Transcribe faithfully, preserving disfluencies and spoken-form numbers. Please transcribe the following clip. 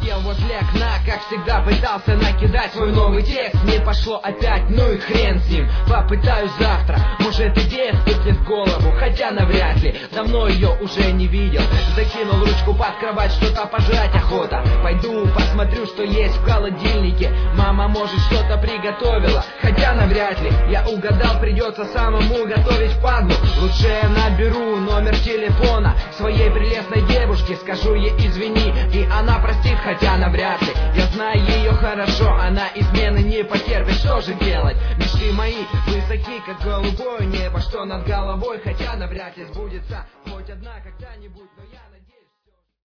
Сидел возле окна, как всегда пытался накидать свой новый текст. Не пошло опять, ну и хрен с ним. Попытаюсь завтра, может идея стукнет в голову, хотя навряд ли, давно ее уже не видел. Закинул ручку под кровать, что-то пожрать охота. Пойду посмотрю, что есть в холодильнике. Мама, может, что-то приготовила, хотя навряд ли. Я угадал, придется самому готовить впадлу. Лучше я наберу номер телефона своей прелестной девушки, скажу ей извини, и она простит, хотя навряд ли. Я знаю ее хорошо, она измены не потерпит. Что же делать? Мечты мои высоки, как голубое небо, что над головой, хотя навряд ли сбудется хоть одна когда-нибудь, но я...